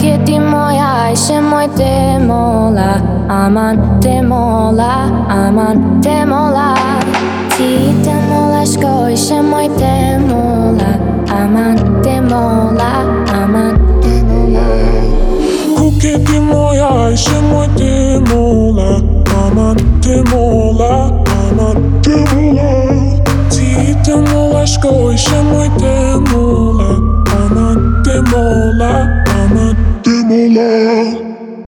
Kukie ti moja, ishe moj te mola. Aman te mola, aman te mola. Ti te mola shko, ishe moj te mola. Aman te mola, aman te mola. Kukie ti moja, ishe moj te mola. Aman te mola.